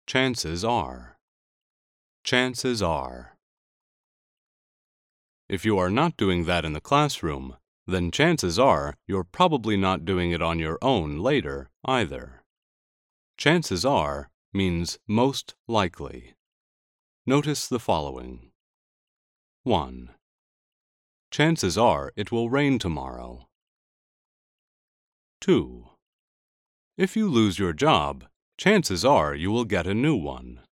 Chances are. Chances are. If you are not doing that in the classroom, then chances are you're probably not doing it on your own later either. Chances are means most likely. Notice the following. 1. Chances are it will rain tomorrow. 2. If you lose your job, chances are you will get a new one.